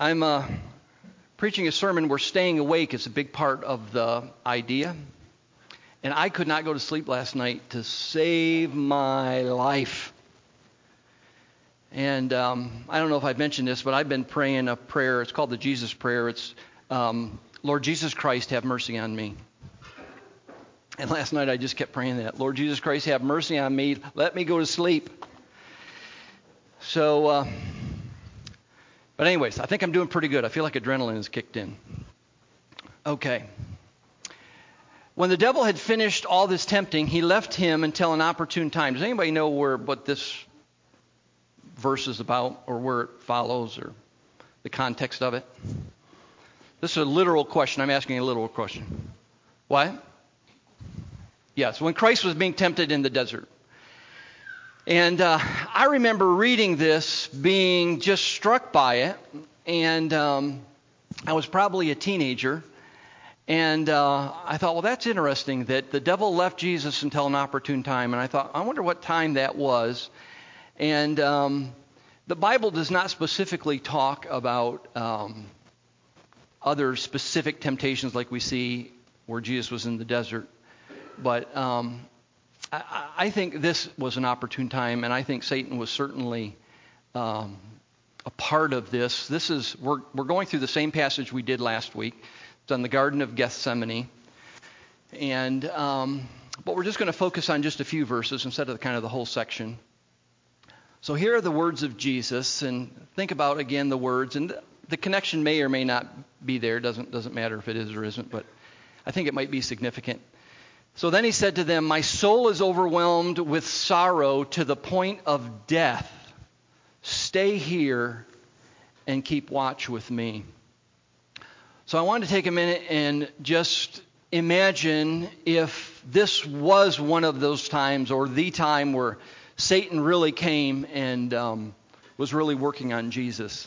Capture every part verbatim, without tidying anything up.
I'm uh, preaching a sermon where staying awake is a big part of the idea. And I could not go to sleep last night to save my life. And um, I don't know if I've mentioned this, but I've been praying a prayer. It's called the Jesus Prayer. It's, um, Lord Jesus Christ, have mercy on me. And last night I just kept praying that. Lord Jesus Christ, have mercy on me. Let me go to sleep. So, uh, but anyways, I think I'm doing pretty good. I feel like adrenaline has kicked in. Okay. When the devil had finished all this tempting, he left him until an opportune time. Does anybody know where what this verse is about, or where it follows, or the context of it? This is a literal question. I'm asking a literal question. What? Yes, when Christ was being tempted in the desert. And uh, I remember reading this, being just struck by it, and um, I was probably a teenager, and uh, I thought, well, that's interesting that the devil left Jesus until an opportune time, and I thought, I wonder what time that was. And um, the Bible does not specifically talk about um, other specific temptations like we see where Jesus was in the desert, but um, I, I think this was an opportune time, and I think Satan was certainly um, a part of this. This is we're we're going through the same passage we did last week. It's on the Garden of Gethsemane, and um, but we're just going to focus on just a few verses instead of kind of the whole section. So here are the words of Jesus, and think about again the words, and the connection may or may not be there. Doesn't doesn't matter if it is or isn't, but I think it might be significant. So then he said to them, "My soul is overwhelmed with sorrow to the point of death. Stay here and keep watch with me." So I wanted to take a minute and just imagine if this was one of those times, or the time where Satan really came and um, was really working on Jesus.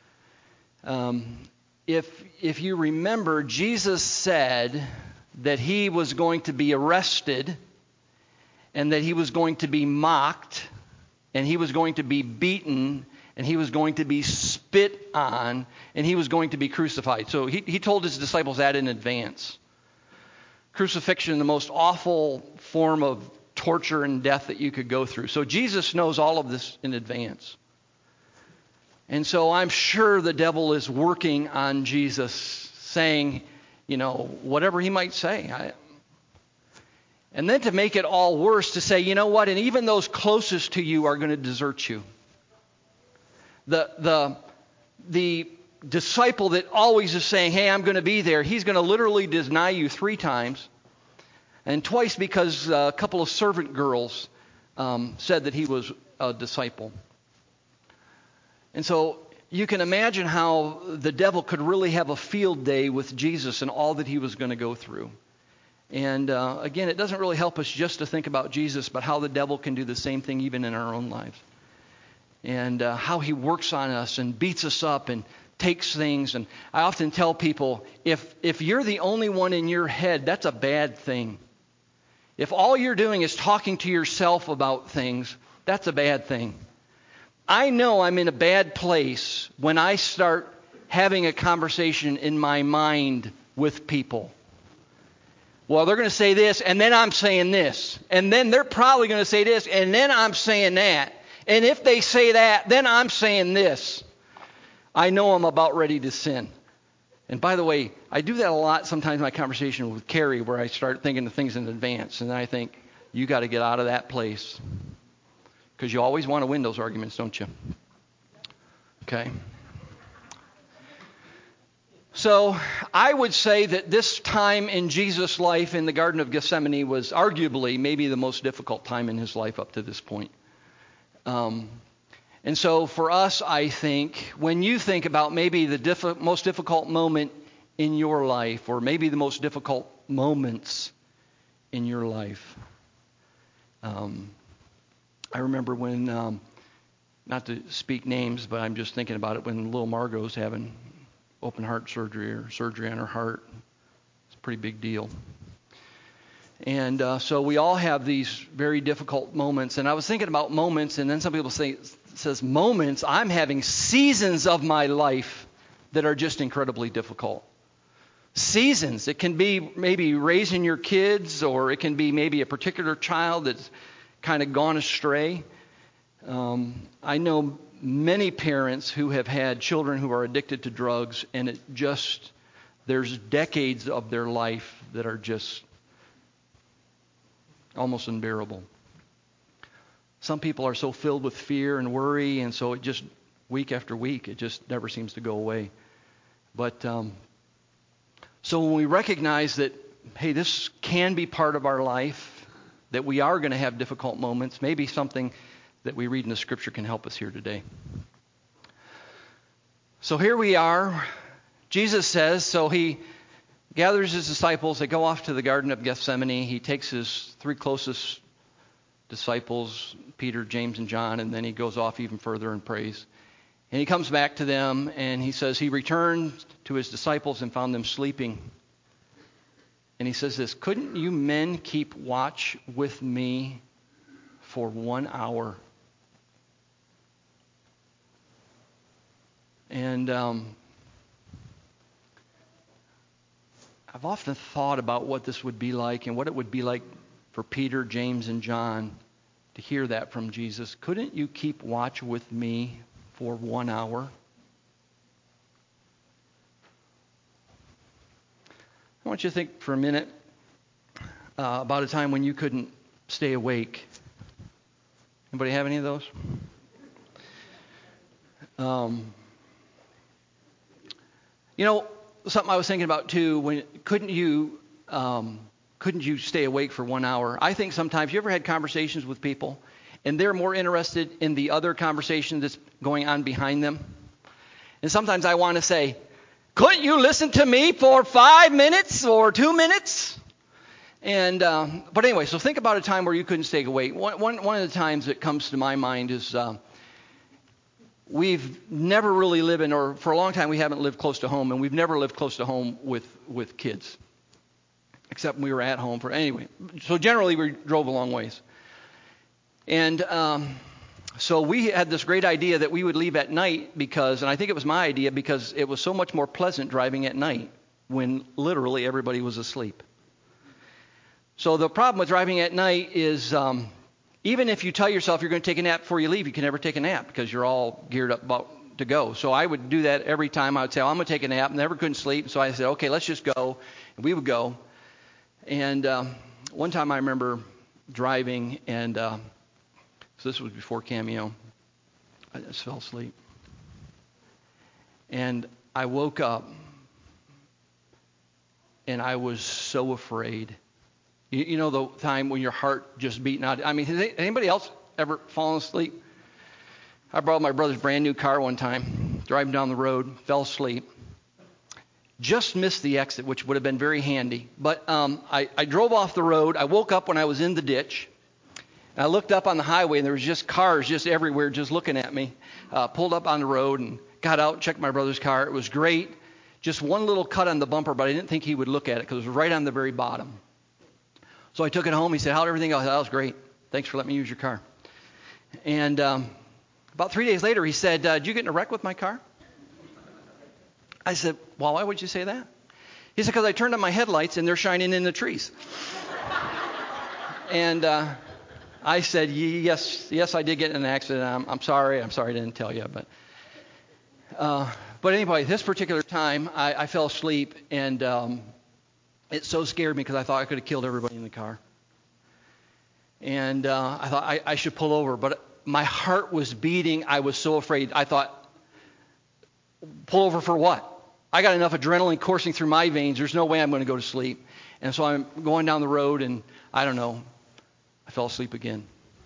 Um, if if you remember, Jesus said that he was going to be arrested, and that he was going to be mocked, and he was going to be beaten, and he was going to be spit on, and he was going to be crucified. So he, he told his disciples that in advance. Crucifixion, the most awful form of torture and death that you could go through. So Jesus knows all of this in advance. And so I'm sure the devil is working on Jesus, saying, you know, whatever he might say. I, and then to make it all worse, to say, you know what, and even those closest to you are going to desert you. The the the disciple that always is saying, hey, I'm going to be there, he's going to literally deny you three times. And twice because a couple of servant girls um, said that he was a disciple. And so you can imagine how the devil could really have a field day with Jesus and all that he was going to go through. And uh, again, it doesn't really help us just to think about Jesus, but how the devil can do the same thing even in our own lives. And uh, how he works on us and beats us up and takes things. And I often tell people, if if you're the only one in your head, that's a bad thing. If all you're doing is talking to yourself about things, that's a bad thing. I know I'm in a bad place when I start having a conversation in my mind with people. Well, they're going to say this, and then I'm saying this. And then they're probably going to say this, and then I'm saying that. And if they say that, then I'm saying this. I know I'm about ready to sin. And by the way, I do that a lot sometimes in my conversation with Carrie, where I start thinking of things in advance. And then I think, you got to get out of that place. Because you always want to win those arguments, don't you? Okay. So I would say that this time in Jesus' life in the Garden of Gethsemane was arguably maybe the most difficult time in his life up to this point. Um, and so for us, I think, when you think about maybe the diff- most difficult moment in your life, or maybe the most difficult moments in your life, um, I remember when, um, not to speak names, but I'm just thinking about it, when little Margot's having open heart surgery or surgery on her heart. It's a pretty big deal. And uh, so we all have these very difficult moments. And I was thinking about moments, and then some people say, says moments. I'm having seasons of my life that are just incredibly difficult. Seasons. It can be maybe raising your kids, or it can be maybe a particular child that's kind of gone astray. Um, I know many parents who have had children who are addicted to drugs, and it just, there's decades of their life that are just almost unbearable. Some people are so filled with fear and worry, and so it just, week after week, it just never seems to go away. But um, so when we recognize that, hey, this can be part of our life, that we are going to have difficult moments, maybe something that we read in the Scripture can help us here today. So here we are. Jesus says, so he gathers his disciples. They go off to the Garden of Gethsemane. He takes his three closest disciples, Peter, James, and John, and then he goes off even further and prays. And he comes back to them, and he says he returned to his disciples and found them sleeping. And he says this, couldn't you men keep watch with me for one hour? And um, I've often thought about what this would be like and what it would be like for Peter, James, and John to hear that from Jesus. Couldn't you keep watch with me for one hour? I want you to think for a minute uh, about a time when you couldn't stay awake. Anybody have any of those? Um, you know, something I was thinking about too. When couldn't you um, couldn't you stay awake for one hour? I think sometimes, you ever had conversations with people and they're more interested in the other conversation that's going on behind them? And sometimes I want to say, couldn't you listen to me for five minutes or two minutes? And um, but anyway, so think about a time where you couldn't stay awake. One, one, one of the times that comes to my mind is uh, we've never really lived in, or for a long time we haven't lived close to home, and we've never lived close to home with, with kids, except when we were at home for anyway. So generally we drove a long ways. And um, so we had this great idea that we would leave at night because, and I think it was my idea, because it was so much more pleasant driving at night when literally everybody was asleep. So the problem with driving at night is um, even if you tell yourself you're going to take a nap before you leave, you can never take a nap because you're all geared up about to go. So I would do that every time. I would say, oh, I'm going to take a nap. Never couldn't sleep. So I said, okay, let's just go. And we would go. And um, one time I remember driving, and uh, so this was before Cameo. I just fell asleep. And I woke up, and I was so afraid. You, you know the time when your heart just beating out. I mean, has anybody else ever fallen asleep? I borrowed my brother's brand new car one time, driving down the road, fell asleep. Just missed the exit, which would have been very handy. But um, I, I drove off the road. I woke up when I was in the ditch. And I looked up on the highway, and there was just cars just everywhere just looking at me. Uh, pulled up on the road and got out, checked my brother's car. It was great. Just one little cut on the bumper, but I didn't think he would look at it because it was right on the very bottom. So I took it home. He said, how'd everything go? I said, that was great. Thanks for letting me use your car. And um, about three days later, he said, uh, did you get in a wreck with my car? I said, well, why would you say that? He said, because I turned on my headlights and they're shining in the trees. and uh, I said, yes, yes, I did get in an accident. I'm, I'm sorry. I'm sorry I didn't tell you. But uh, but anyway, this particular time, I, I fell asleep, and um, it so scared me because I thought I could have killed everybody in the car. And uh, I thought I, I should pull over, but my heart was beating. I was so afraid. I thought, pull over for what? I got enough adrenaline coursing through my veins. There's no way I'm going to go to sleep. And so I'm going down the road, and I don't know, I fell asleep again.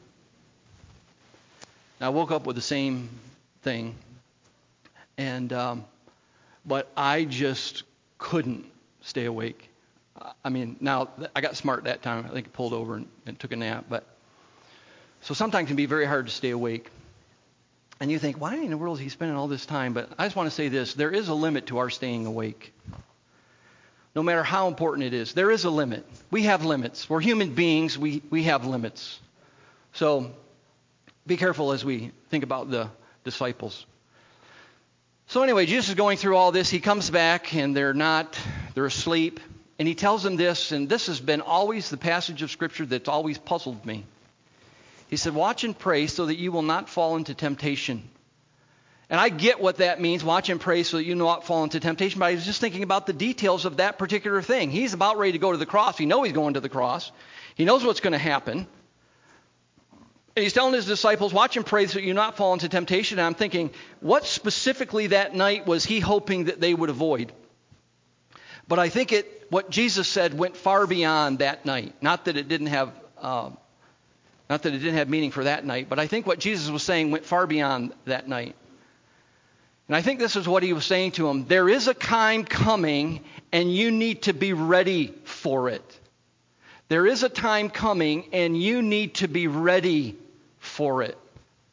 And I woke up with the same thing, and um, but I just couldn't stay awake. I mean, now I got smart that time. I think I pulled over and, and took a nap. But so sometimes it can be very hard to stay awake. And you think, why in the world is he spending all this time? But I just want to say this. There is a limit to our staying awake. No matter how important it is, there is a limit. We have limits. We're human beings. We, we have limits. So be careful as we think about the disciples. So anyway, Jesus is going through all this. He comes back, and they're not, they're asleep. And he tells them this, and this has been always the passage of Scripture that's always puzzled me. He said, watch and pray so that you will not fall into temptation. And I get what that means, watch and pray so that you will not fall into temptation. But I was just thinking about the details of that particular thing. He's about ready to go to the cross. He knows he's going to the cross. He knows what's going to happen. And he's telling his disciples, watch and pray so that you not fall into temptation. And I'm thinking, what specifically that night was he hoping that they would avoid? But I think it, what Jesus said went far beyond that night. Not that it didn't have, uh, not that it didn't have meaning for that night, but I think what Jesus was saying went far beyond that night. And I think this is what he was saying to them. There is a time coming, and you need to be ready for it. There is a time coming, and you need to be ready for it.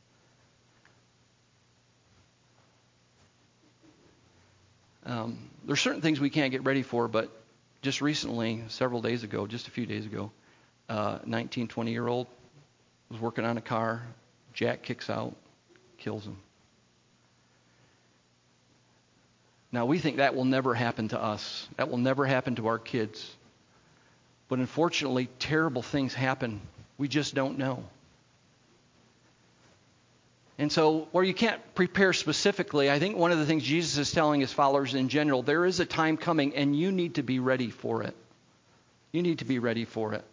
Um, there's certain things we can't get ready for, but just recently, several days ago, just a few days ago, uh, nineteen, twenty-year-old was working on a car. Jack kicks out, kills him. Now, we think that will never happen to us. That will never happen to our kids. But unfortunately, terrible things happen. We just don't know. And so, where you can't prepare specifically, I think one of the things Jesus is telling his followers in general, there is a time coming, and you need to be ready for it. You need to be ready for it.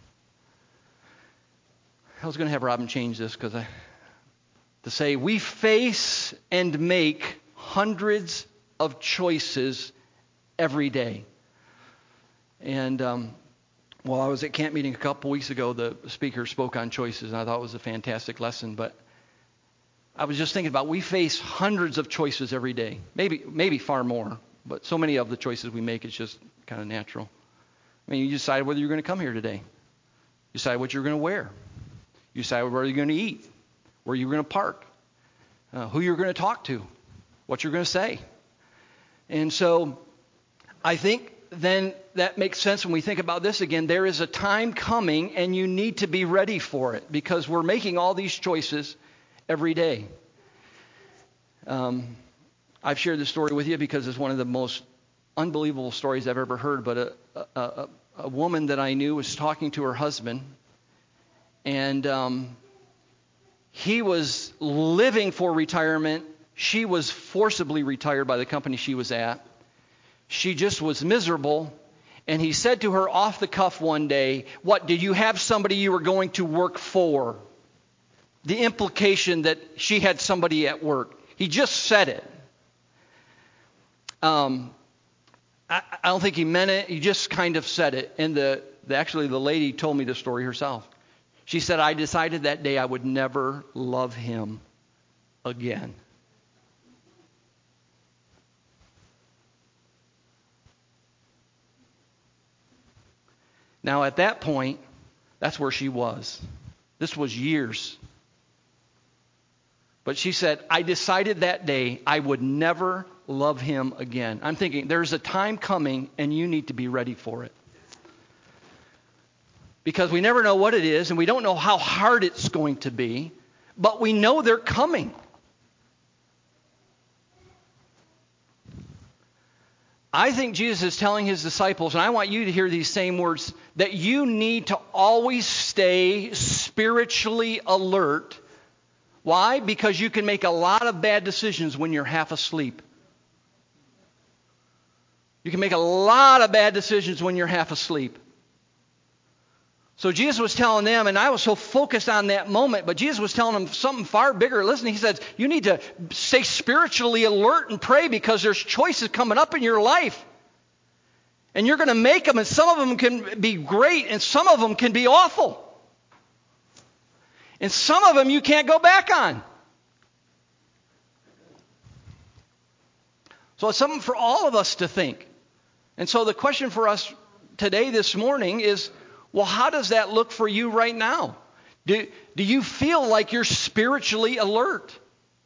I was going to have Robin change this because I to say we face and make hundreds of choices every day. And um, while I was at camp meeting a couple weeks ago, the speaker spoke on choices, and I thought it was a fantastic lesson. But I was just thinking about we face hundreds of choices every day, maybe maybe far more. But so many of the choices we make, it's just kind of natural. I mean, you decide whether you're going to come here today. You decide what you're going to wear. You decide where you're going to eat, where you're going to park, uh, who you're going to talk to, what you're going to say. And so I think then that makes sense when we think about this again. There is a time coming, and you need to be ready for it because we're making all these choices every day. Um, I've shared this story with you because it's one of the most unbelievable stories I've ever heard. But a, a, a, a woman that I knew was talking to her husband, and um, he was living for retirement. She was forcibly retired by the company she was at. She just was miserable. And he said to her off the cuff one day, "What, did you have somebody you were going to work for?" The implication that she had somebody at work. He just said it. Um, I, I don't think he meant it. He just kind of said it. And the, the actually the lady told me the story herself. She said, "I decided that day I would never love him again." Now, at that point, that's where she was. This was years. But she said, "I decided that day I would never love him again." I'm thinking, there's a time coming, and you need to be ready for it. Because we never know what it is, and we don't know how hard it's going to be, but we know they're coming. I think Jesus is telling his disciples, and I want you to hear these same words, that you need to always stay spiritually alert. Why? Because you can make a lot of bad decisions when you're half asleep. You can make a lot of bad decisions when you're half asleep. So Jesus was telling them, and I was so focused on that moment, but Jesus was telling them something far bigger. Listen, he says, you need to stay spiritually alert and pray because there's choices coming up in your life. And you're going to make them, and some of them can be great, and some of them can be awful. And some of them you can't go back on. So it's something for all of us to think. And so the question for us today, this morning, is, well, how does that look for you right now? Do, do you feel like you're spiritually alert?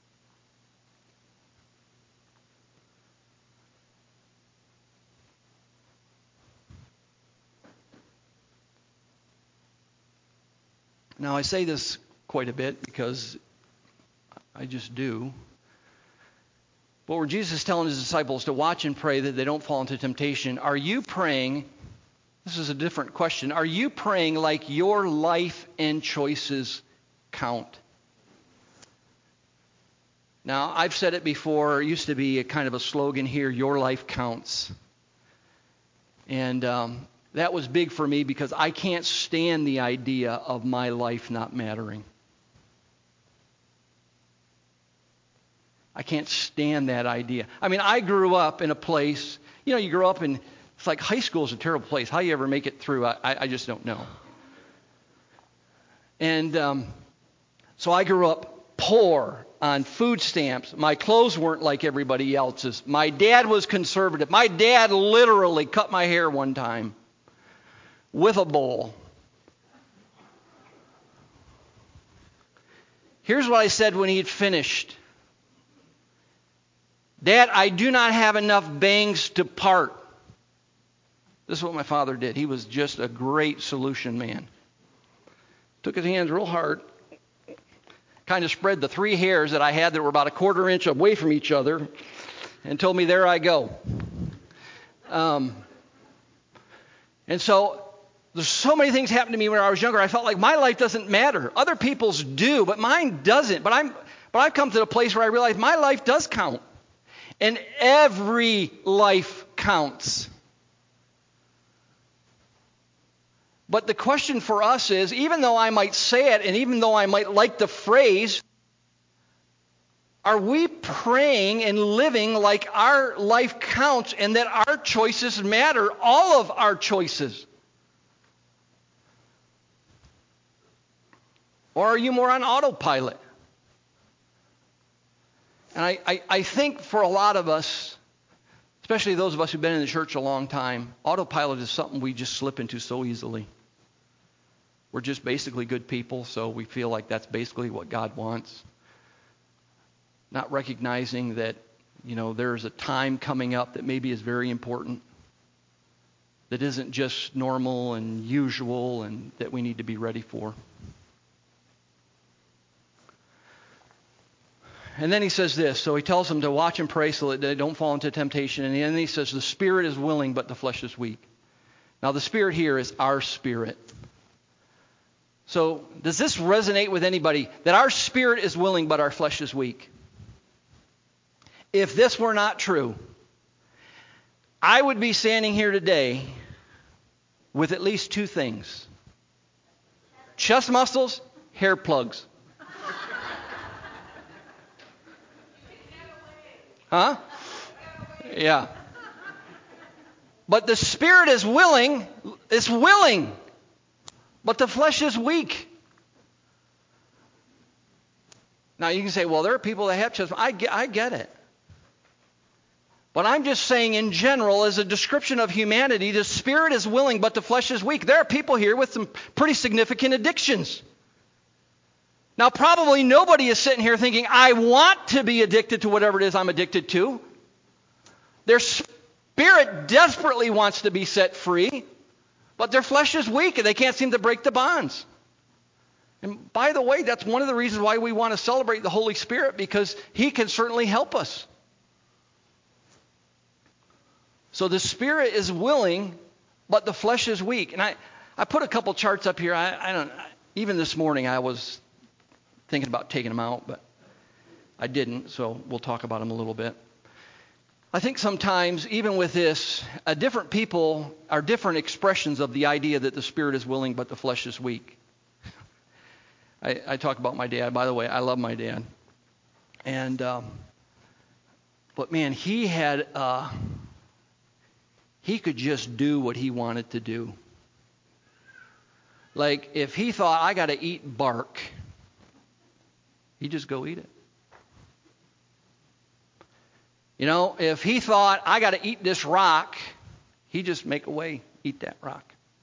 Now, I say this quite a bit because I just do. But where Jesus is telling his disciples to watch and pray that they don't fall into temptation, are you praying? This is a different question. Are you praying like your life and choices count? Now, I've said it before. It used to be a kind of a slogan here, your life counts. And um, that was big for me because I can't stand the idea of my life not mattering. I can't stand that idea. I mean, I grew up in a place, you know, you grow up in, it's like high school is a terrible place. How you ever make it through, I, I just don't know. And um, so I grew up poor on food stamps. My clothes weren't like everybody else's. My dad was conservative. My dad literally cut my hair one time with a bowl. Here's what I said when he had finished. Dad, I do not have enough bangs to part. This is what my father did. He was just a great solution man. Took his hands real hard, kind of spread the three hairs that I had that were about a quarter inch away from each other, and told me, there I go. Um, and so there's so many things happened to me when I was younger. I felt like my life doesn't matter. Other people's do, but mine doesn't. But I'm, but I've come to the place where I realize my life does count. And every life counts. But the question for us is, even though I might say it, and even though I might like the phrase, are we praying and living like our life counts and that our choices matter, all of our choices? Or are you more on autopilot? And I, I, I think for a lot of us, especially those of us who've been in the church a long time, autopilot is something we just slip into so easily. We're just basically good people, so we feel like that's basically what God wants. Not recognizing that, you know, there's a time coming up that maybe is very important, that isn't just normal and usual, and that we need to be ready for. And then he says this. So he tells them to watch and pray so that they don't fall into temptation. And then he says the spirit is willing, but the flesh is weak. Now the spirit here is our spirit. So does this resonate with anybody? That our spirit is willing, but our flesh is weak? If this were not true, I would be standing here today with at least two things. Chest muscles, hair plugs. Huh? Yeah. But the spirit is willing, it's willing, but the flesh is weak. Now you can say, well, there are people that have chest. I get, I get it. But I'm just saying in general, as a description of humanity, the spirit is willing, but the flesh is weak. There are people here with some pretty significant addictions. Now, probably nobody is sitting here thinking, I want to be addicted to whatever it is I'm addicted to. Their spirit desperately wants to be set free, but their flesh is weak and they can't seem to break the bonds. And by the way, that's one of the reasons why we want to celebrate the Holy Spirit, because He can certainly help us. So the spirit is willing, but the flesh is weak. And I, I put a couple charts up here. I, I don't. Even this morning, I was thinking about taking them out, but I didn't, so we'll talk about them a little bit. I think sometimes, even with this, uh, different people are different expressions of the idea that the spirit is willing, but the flesh is weak. I, I talk about my dad. By the way, I love my dad. And, um, but man, he had, uh, he could just do what he wanted to do. Like, if he thought, I got to eat bark, he'd just go eat it. You know, if he thought, I got to eat this rock, he'd just make a way, eat that rock.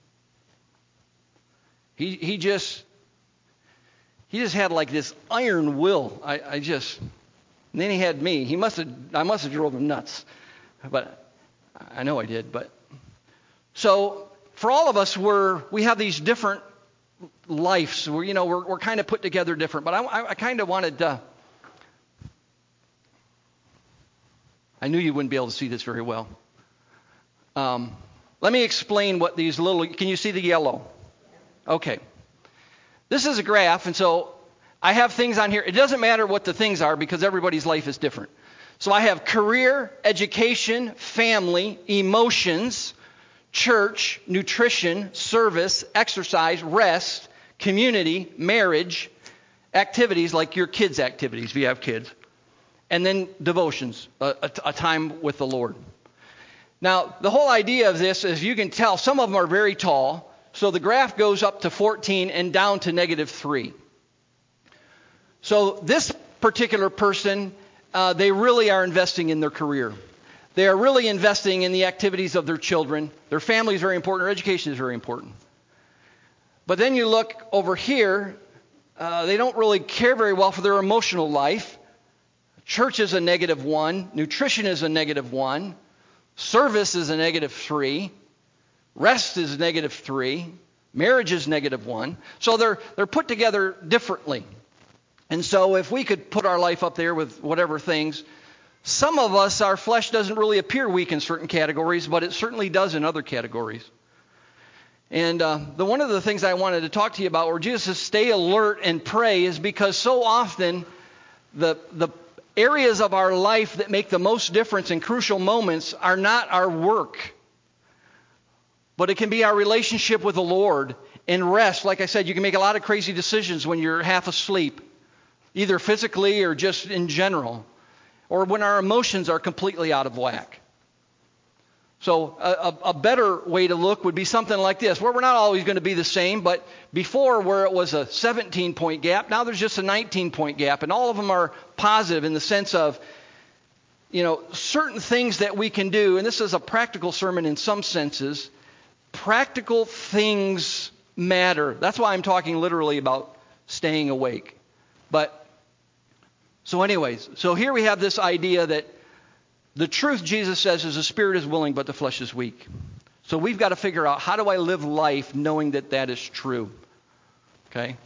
He he just, he just had like this iron will. I, I just, and then he had me. He must have, I must have drove him nuts. But I know I did. But so for all of us, we're, we have these different lives. We're, you know, we're, we're kind of put together different. But I, I, I kind of wanted to, I knew you wouldn't be able to see this very well. Um, let me explain what these little, can you see the yellow? Okay. This is a graph, and so I have things on here. It doesn't matter what the things are because everybody's life is different. So I have career, education, family, emotions, church, nutrition, service, exercise, rest, community, marriage, activities like your kids' activities if you have kids, and then devotions, a, a, a time with the Lord. Now, the whole idea of this, as you can tell, some of them are very tall. So the graph goes up to fourteen and down to negative three. So this particular person, uh, they really are investing in their career. They are really investing in the activities of their children. Their family is very important. Their education is very important. But then you look over here, uh, they don't really care very well for their emotional life. Church is a negative one. Nutrition is a negative one. Service is a negative three. Rest is negative three. Marriage is negative one. So they're they're put together differently. And so if we could put our life up there with whatever things, some of us, our flesh doesn't really appear weak in certain categories, but it certainly does in other categories. And uh, the one of the things I wanted to talk to you about where Jesus says stay alert and pray is because so often the the areas of our life that make the most difference in crucial moments are not our work. But it can be our relationship with the Lord and rest. Like I said, you can make a lot of crazy decisions when you're half asleep, either physically or just in general, or when our emotions are completely out of whack. So a, a, a better way to look would be something like this, where we're not always going to be the same, but before where it was a seventeen-point gap, now there's just a nineteen-point gap, and all of them are positive in the sense of, you know, certain things that we can do, and this is a practical sermon in some senses. Practical things matter. That's why I'm talking literally about staying awake. But, so anyways, so here we have this idea that the truth, Jesus says, is the spirit is willing, but the flesh is weak. So we've got to figure out, how do I live life knowing that that is true? Okay?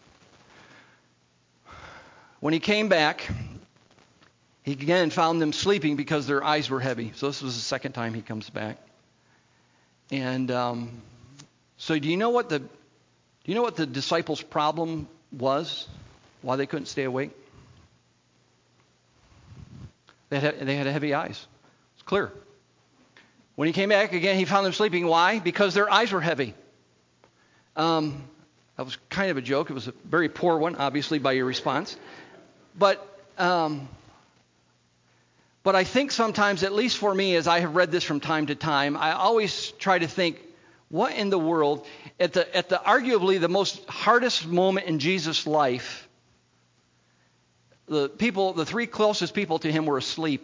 When he came back, he again found them sleeping because their eyes were heavy. So this was the second time he comes back. And um, so do you know what the do you know what the disciples' problem was? Why they couldn't stay awake? They had they had heavy eyes. It's clear. When he came back again, he found them sleeping. Why? Because their eyes were heavy. Um, that was kind of a joke. It was a very poor one, obviously, by your response. But um, But I think sometimes, at least for me, as I have read this from time to time, I always try to think, what in the world, at the at the arguably the most hardest moment in Jesus' life, the people, the three closest people to him were asleep.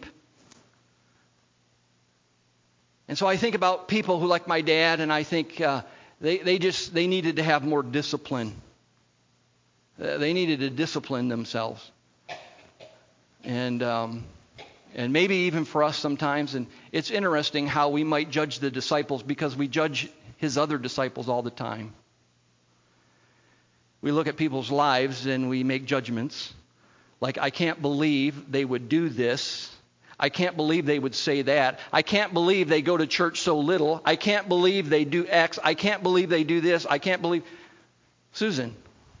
And so I think about people who, like my dad, and I think uh, they they just they needed to have more discipline. Uh, they needed to discipline themselves, and. Um, And maybe even for us sometimes, and it's interesting how we might judge the disciples because we judge his other disciples all the time. We look at people's lives and we make judgments. Like, I can't believe they would do this. I can't believe they would say that. I can't believe they go to church so little. I can't believe they do X. I can't believe they do this. I can't believe... Susan.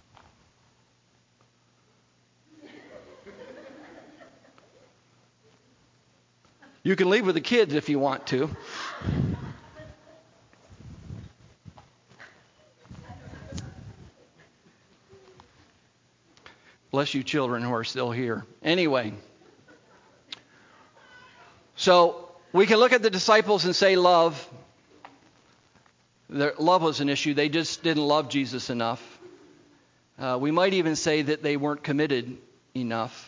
You can leave with the kids if you want to. Bless you children who are still here. Anyway. So we can look at the disciples and say love. Their love was an issue. They just didn't love Jesus enough. Uh, we might even say that they weren't committed enough.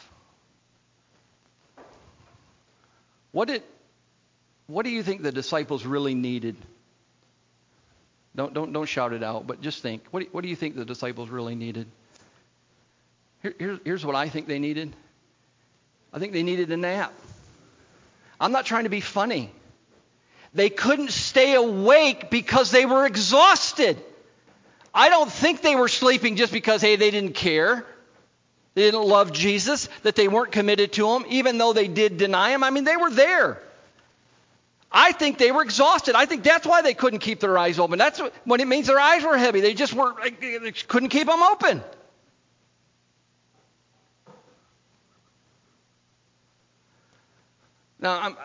What did, what do you think the disciples really needed? Don't don't don't shout it out, but just think. What do, what do you think the disciples really needed? Here, here's, here's what I think they needed. I think they needed a nap. I'm not trying to be funny. They couldn't stay awake because they were exhausted. I don't think they were sleeping just because, hey, they didn't care. They didn't love Jesus, that they weren't committed to him, even though they did deny him. I mean, they were there. I think they were exhausted. I think that's why they couldn't keep their eyes open. That's what it means their eyes were heavy. They just were, they couldn't keep them open. Now, I'm,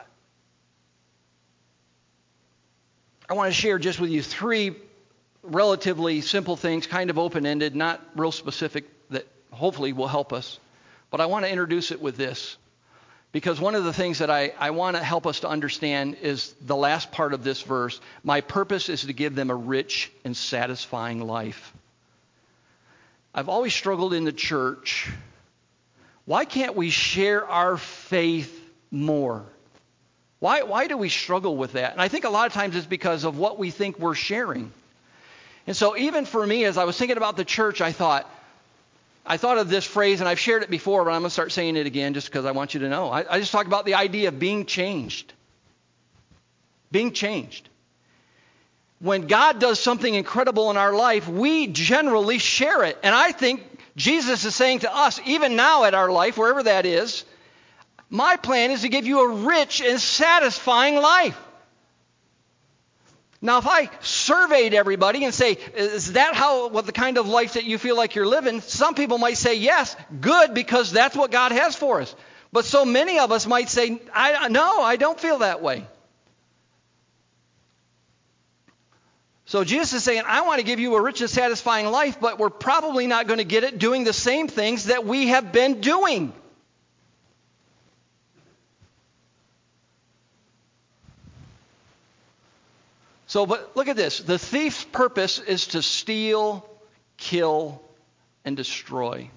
I want to share just with you three relatively simple things, kind of open-ended, not real specific, that hopefully will help us. But I want to introduce it with this, because one of the things that I, I want to help us to understand is the last part of this verse. My purpose is to give them a rich and satisfying life. I've always struggled in the church. Why can't we share our faith more? Why, why do we struggle with that? And I think a lot of times it's because of what we think we're sharing. And so even for me, as I was thinking about the church, I thought, I thought of this phrase, and I've shared it before, but I'm going to start saying it again just because I want you to know. I, I just talk about the idea of being changed. Being changed. When God does something incredible in our life, we generally share it. And I think Jesus is saying to us, even now at our life, wherever that is, my plan is to give you a rich and satisfying life. Now, if I surveyed everybody and say, is that how, what the kind of life that you feel like you're living? Some people might say, yes, good, because that's what God has for us. But so many of us might say, I, no, I don't feel that way. So Jesus is saying, I want to give you a rich and satisfying life, but we're probably not going to get it doing the same things that we have been doing. So, but look at this. The thief's purpose is to steal, kill, and destroy.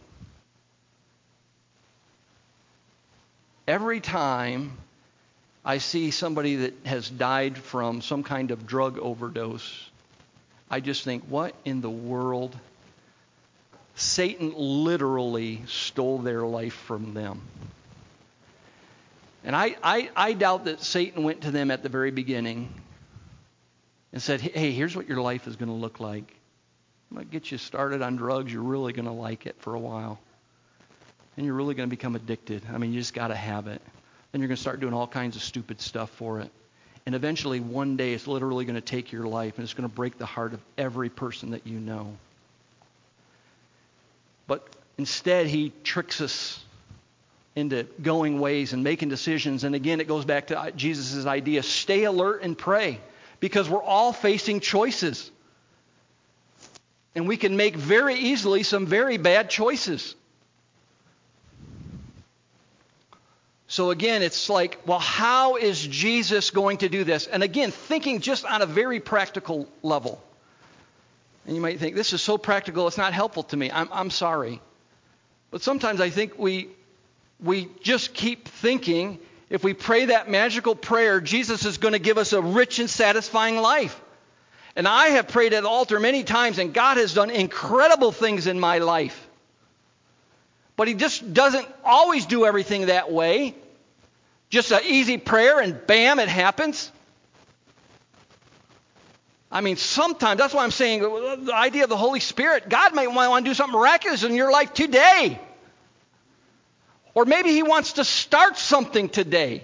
Every time I see somebody that has died from some kind of drug overdose, I just think, what in the world? Satan literally stole their life from them. And I, I, I doubt that Satan went to them at the very beginning and said, hey, here's what your life is going to look like. I'm going to get you started on drugs. You're really going to like it for a while. And you're really going to become addicted. I mean, you just got to have it. Then you're going to start doing all kinds of stupid stuff for it. And eventually, one day, it's literally going to take your life, and it's going to break the heart of every person that you know. But instead, he tricks us into going ways and making decisions. And again, it goes back to Jesus' idea, stay alert and pray. Because we're all facing choices. And we can make very easily some very bad choices. So again, it's like, well, how is Jesus going to do this? And again, thinking just on a very practical level. And you might think, this is so practical, it's not helpful to me. I'm, I'm sorry. But sometimes I think we, we just keep thinking, if we pray that magical prayer, Jesus is going to give us a rich and satisfying life. And I have prayed at the altar many times, and God has done incredible things in my life. But he just doesn't always do everything that way. Just an easy prayer, and bam, it happens. I mean, sometimes, that's why I'm saying the idea of the Holy Spirit, God may want to do something miraculous in your life today. Or maybe he wants to start something today.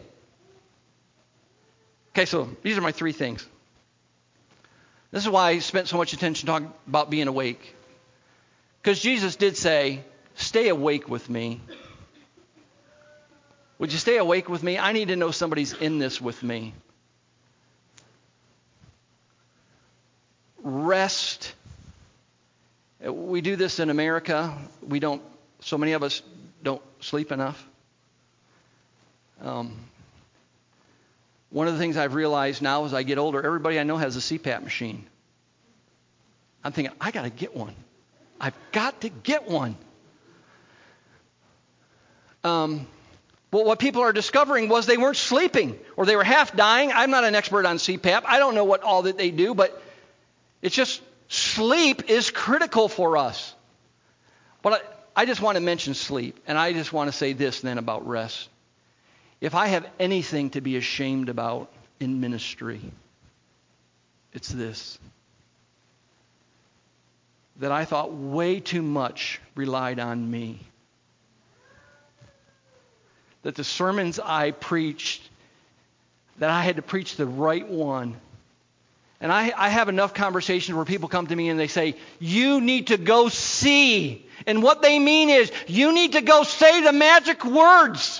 Okay, so these are my three things. This is why I spent so much attention talking about being awake. Because Jesus did say, stay awake with me. Would you stay awake with me? I need to know somebody's in this with me. Rest. We do this in America. We don't, so many of us don't sleep enough. Um, one of the things I've realized now as I get older, everybody I know has a C PAP machine. I'm thinking, I got to get one. I've got to get one. Um, well, what people are discovering was they weren't sleeping, or they were half dying. I'm not an expert on C PAP. I don't know what all that they do, but it's just sleep is critical for us. But I, I just want to mention sleep, and I just want to say this then about rest. If I have anything to be ashamed about in ministry, it's this. That I thought way too much relied on me. that the sermons I preached, that I had to preach the right one. And I, I have enough conversations where people come to me and they say, you need to go see. And what they mean is, you need to go say the magic words.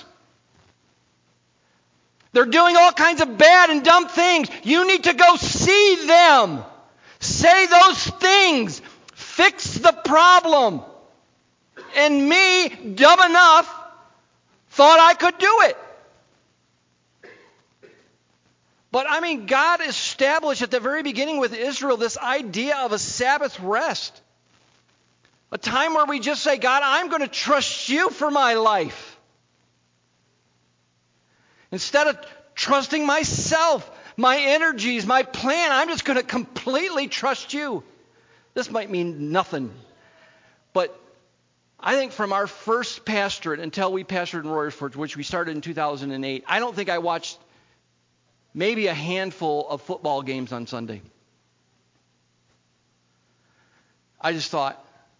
They're doing all kinds of bad and dumb things. You need to go see them. Say those things. Fix the problem. And me, dumb enough, thought I could do it. But I mean, God established at the very beginning with Israel this idea of a Sabbath rest. A time where we just say, God, I'm going to trust you for my life. Instead of trusting myself, my energies, my plan, I'm just going to completely trust you. This might mean nothing. But I think from our first pastorate until we pastored in Royersford, which we started in two thousand eight, I don't think I watched maybe a handful of football games on Sunday. I just thought,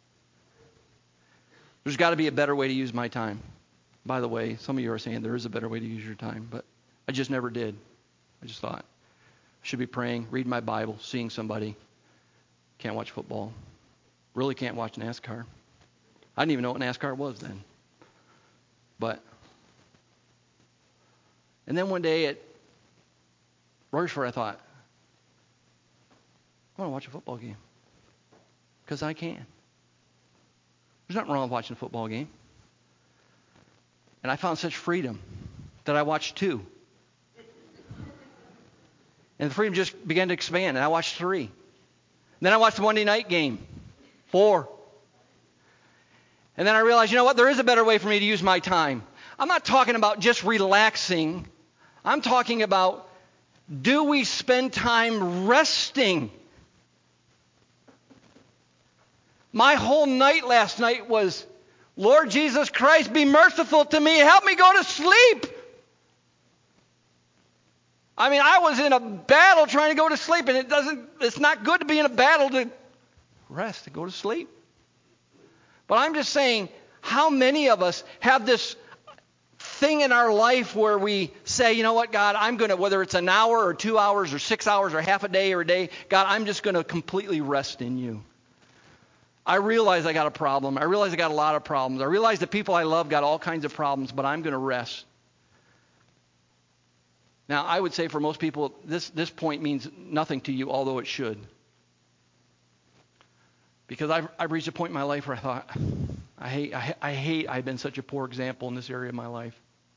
there's got to be a better way to use my time. By the way, some of you are saying there is a better way to use your time, but I just never did. I just thought, I should be praying, reading my Bible, seeing somebody. Can't watch football. Really can't watch NASCAR. I didn't even know what NASCAR was then. But, and then one day at Royersford, I thought, I want to watch a football game. Because I can. There's nothing wrong with watching a football game. And I found such freedom that I watched two. And the freedom just began to expand, and I watched three. And then I watched the Monday night game. Four. And then I realized, you know what? There is a better way for me to use my time. I'm not talking about just relaxing. I'm talking about, do we spend time resting? My whole night last night was, Lord Jesus Christ, be merciful to me. Help me go to sleep. I mean, I was in a battle trying to go to sleep, and it doesn't, it's not good to be in a battle to rest, to go to sleep. But I'm just saying, how many of us have this thing in our life where we say, you know what, God, I'm going to, whether it's an hour or two hours or six hours or half a day or a day, God, I'm just going to completely rest in you. I realize I got a problem. I realize I got a lot of problems. I realize the people I love got all kinds of problems, but I'm going to rest. Now, I would say for most people, this, this point means nothing to you, although it should. Because I've, I've reached a point in my life where I thought, I hate, I, I hate I've been such a poor example in this area of my life.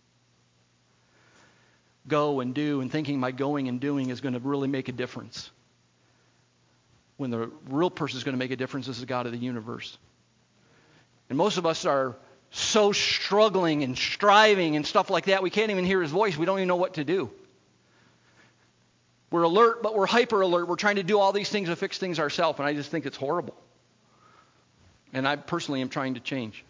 Go and do, and thinking my going and doing is going to really make a difference. When the real person is going to make a difference is the God of the universe. And most of us are so struggling and striving and stuff like that, we can't even hear his voice. We don't even know what to do. We're alert, but we're hyper alert. We're trying to do all these things to fix things ourselves, and I just think it's horrible. And I personally am trying to change.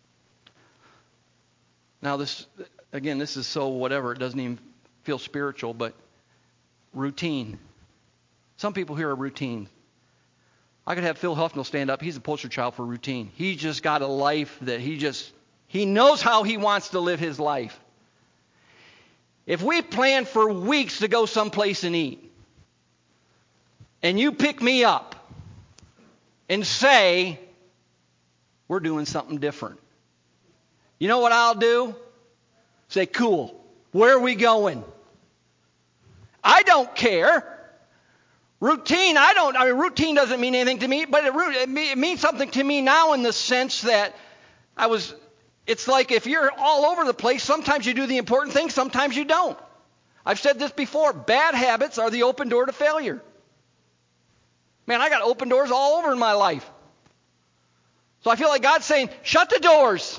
Now this, again, this is so whatever. It doesn't even feel spiritual, but routine. Some people here are routine. I could have Phil Huffnell stand up. He's a poster child for routine. He's just got a life that he just, he knows how he wants to live his life. If we plan for weeks to go someplace and eat, and you pick me up and say, we're doing something different. You know what I'll do? Say, cool. Where are we going? I don't care. Routine, I don't, I mean, routine doesn't mean anything to me, but it, it means something to me now in the sense that I was, it's like if you're all over the place, sometimes you do the important things, sometimes you don't. I've said this before, bad habits are the open door to failure. Man, I got open doors all over in my life. So I feel like God's saying, shut the doors.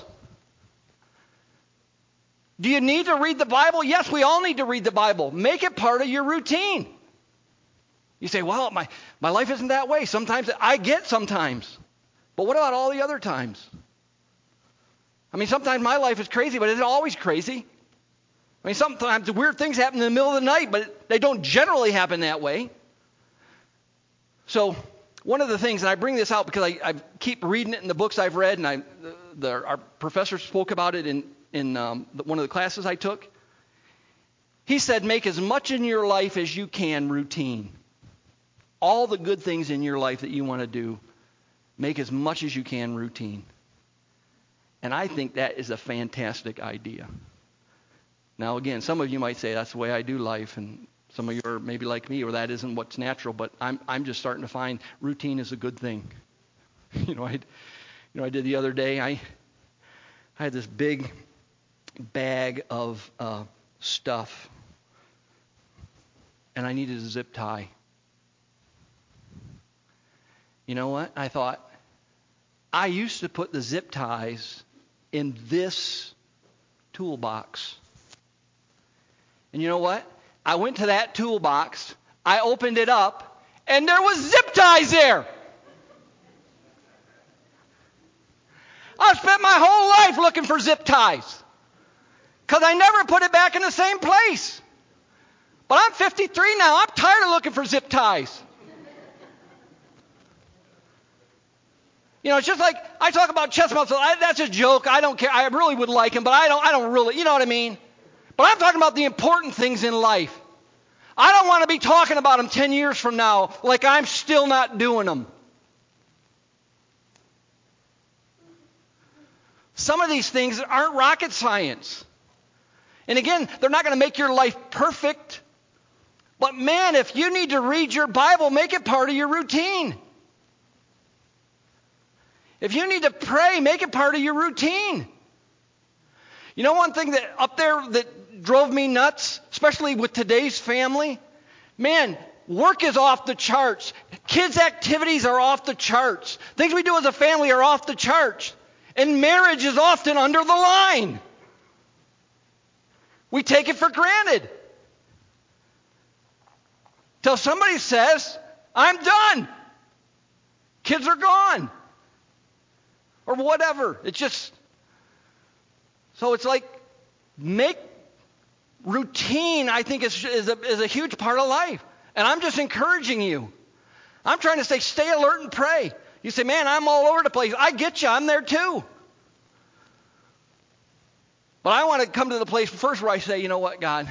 Do you need to read the Bible? Yes, we all need to read the Bible. Make it part of your routine. You say, well, my, my life isn't that way. Sometimes I get sometimes. But what about all the other times? I mean, sometimes my life is crazy, but it's always crazy. I mean, sometimes weird things happen in the middle of the night, but they don't generally happen that way. So one of the things, and I bring this out because I, I keep reading it in the books I've read, and I, the, the, our professor spoke about it in in um, the, one of the classes I took. He said, make as much in your life as you can routine. All the good things in your life that you want to do, make as much as you can routine. And I think that is a fantastic idea. Now, again, some of you might say that's the way I do life, and some of you are maybe like me, or that isn't what's natural. But I'm I'm just starting to find routine is a good thing. You know, I, you know, I did the other day. I I had this big bag of uh, stuff, and I needed a zip tie. You know what? I thought, I used to put the zip ties in this toolbox. And you know what? I went to that toolbox, I opened it up, and there was zip ties there. I spent my whole life looking for zip ties because I never put it back in the same place. But I'm fifty-three now. I'm tired of looking for zip ties. You know, it's just like I talk about chest muscles. I, that's a joke. I don't care. I really would like him, but I don't. I don't really. You know what I mean? But I'm talking about the important things in life. I don't want to be talking about them ten years from now like I'm still not doing them. Some of these things aren't rocket science. And again, they're not going to make your life perfect. But man, if you need to read your Bible, make it part of your routine. If you need to pray, make it part of your routine. You know one thing that up there that drove me nuts, especially with today's family? Man, work is off the charts. Kids' activities are off the charts. Things we do as a family are off the charts. And marriage is often under the line. We take it for granted. Till somebody says, I'm done. Kids are gone. Or whatever. It's just, so it's like, make routine, I think, is, is, a, is a huge part of life. And I'm just encouraging you. I'm trying to say, stay alert and pray. You say, man, I'm all over the place. I get you. I'm there too. But I want to come to the place first where I say, you know what, God?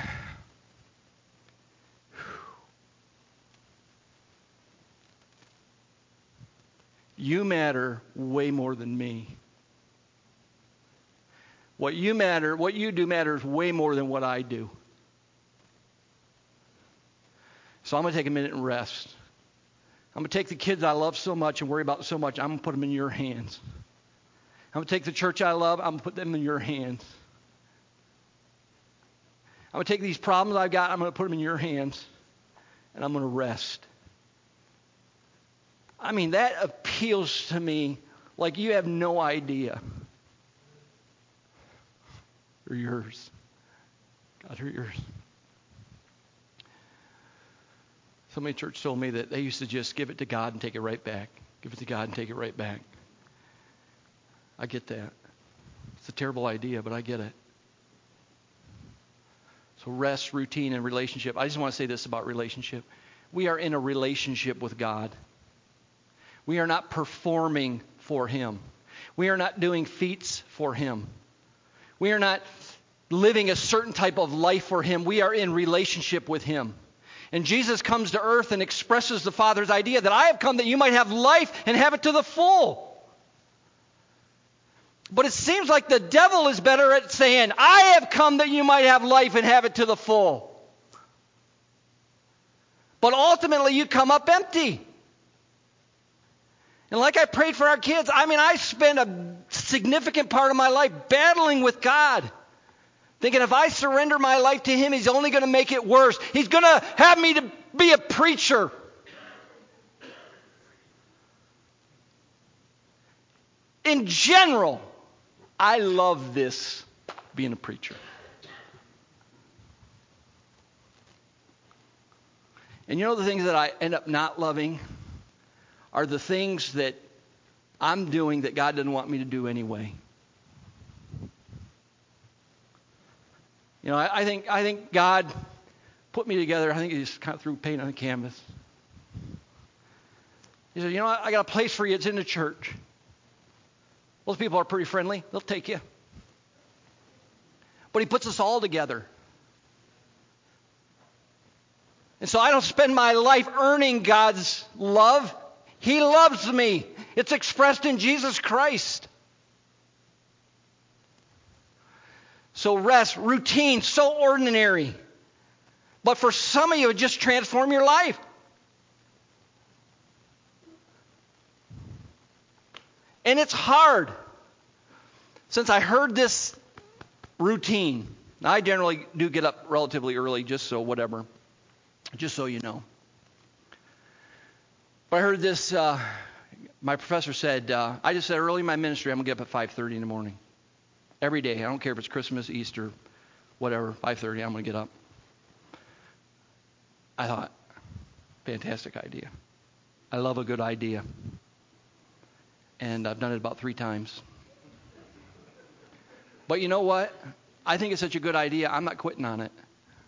You matter way more than me. What you matter, what you do matters way more than what I do. So I'm going to take a minute and rest. I'm going to take the kids I love so much and worry about so much. I'm going to put them in your hands. I'm going to take the church I love. I'm going to put them in your hands. I'm going to take these problems I've got. I'm going to put them in your hands. And I'm going to rest. I mean, that appeals to me like you have no idea. They're yours. God, they're yours. Somebody in church told me that they used to just give it to God and take it right back. Give it to God and take it right back. I get that. It's a terrible idea, but I get it. So rest, routine, and relationship. I just want to say this about relationship. We are in a relationship with God. We are not performing for Him. We are not doing feats for Him. We are not living a certain type of life for Him. We are in relationship with Him. And Jesus comes to earth and expresses the Father's idea that I have come that you might have life and have it to the full. But it seems like the devil is better at saying, I have come that you might have life and have it to the full. But ultimately you come up empty. And like I prayed for our kids, I mean, I spent a significant part of my life battling with God. Thinking if I surrender my life to Him, He's only going to make it worse. He's going to have me to be a preacher. In general, I love this, being a preacher. And you know the things that I end up not loving are the things that I'm doing that God didn't want me to do anyway. You know, I, I think I think God put me together. I think He just kind of threw paint on the canvas. He said, you know what? I got a place for you. It's in the church. Those people are pretty friendly. They'll take you. But he puts us all together. And so I don't spend my life earning God's love. He loves me. It's expressed in Jesus Christ. So rest, routine, so ordinary. But for some of you, it just transform your life. And it's hard. Since I heard this routine, I generally do get up relatively early, just so whatever, just so you know. But I heard this, uh, my professor said, uh, I just said early in my ministry, I'm going to get up at five thirty in the morning. Every day. I don't care if it's Christmas, Easter, whatever, five thirty, I'm going to get up. I thought, fantastic idea. I love a good idea. And I've done it about three times. But you know what? I think it's such a good idea, I'm not quitting on it.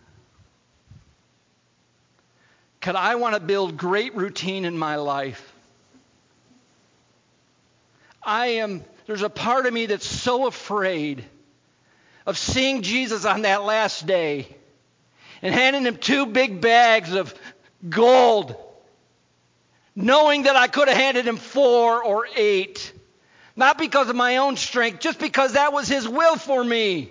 Because I want to build great routine in my life. I am, there's a part of me that's so afraid of seeing Jesus on that last day and handing him two big bags of gold, knowing that I could have handed him four or eight. Not because of my own strength, just because that was his will for me.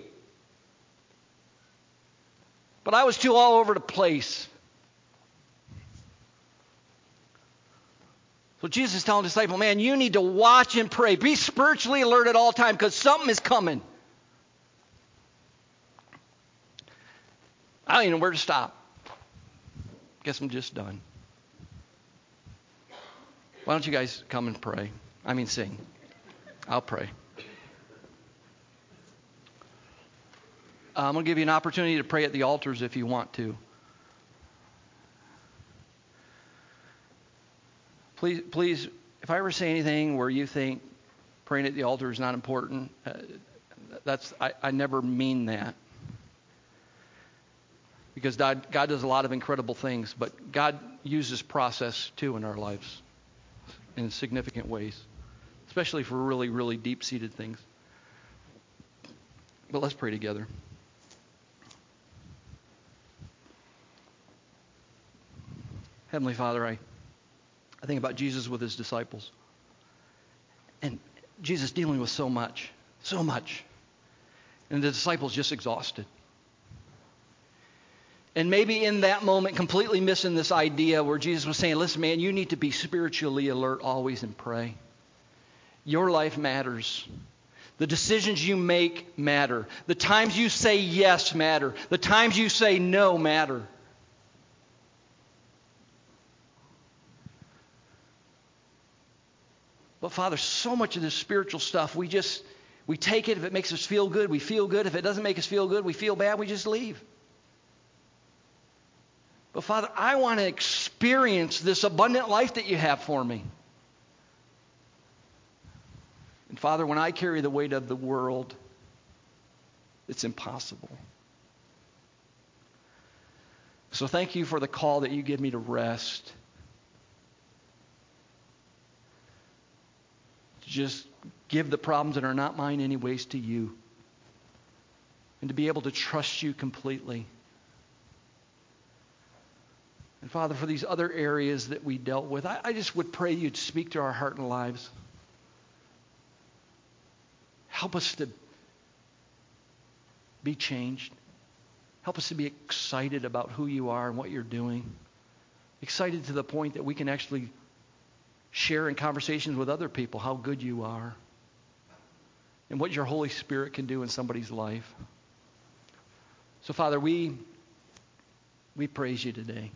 But I was too all over the place. So Jesus is telling the disciple, man, you need to watch and pray. Be spiritually alert at all times because something is coming. I don't even know where to stop. Guess I'm just done. Why don't you guys come and pray? I mean sing. I'll pray. Uh, I'm going to give you an opportunity to pray at the altars if you want to. Please, please, if I ever say anything where you think praying at the altar is not important, uh, that's I, I never mean that. Because God, God does a lot of incredible things, but God uses process too in our lives in significant ways, especially for really, really deep-seated things. But let's pray together. Heavenly Father, I, I think about Jesus with his disciples. And Jesus dealing with so much, so much. And the disciples just exhausted. And maybe in that moment completely missing this idea where Jesus was saying, listen, man, you need to be spiritually alert always and pray. Your life matters. The decisions you make matter. The times you say yes matter. The times you say no matter. But Father, so much of this spiritual stuff, we just, we take it. If it makes us feel good, we feel good. If it doesn't make us feel good, we feel bad, we just leave. But Father, I want to experience this abundant life that you have for me. And Father, when I carry the weight of the world, it's impossible. So thank you for the call that you give me to rest. To just give the problems that are not mine anyways to you. And to be able to trust you completely. And Father, for these other areas that we dealt with, I, I just would pray you'd speak to our heart and lives. Help us to be changed. Help us to be excited about who you are and what you're doing. Excited to the point that we can actually share in conversations with other people how good you are and what your Holy Spirit can do in somebody's life. So, Father, we, we praise you today.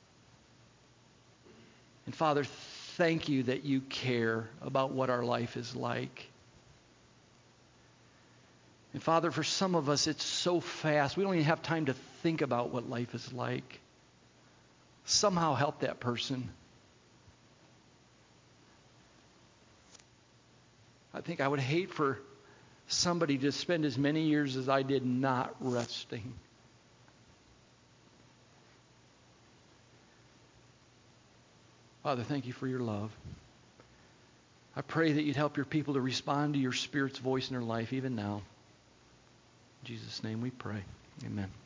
And Father, thank you that you care about what our life is like. And Father, for some of us, it's so fast. We don't even have time to think about what life is like. Somehow help that person. I think I would hate for somebody to spend as many years as I did not resting. Father, thank you for your love. I pray that you'd help your people to respond to your Spirit's voice in their life even now. In Jesus' name we pray. Amen.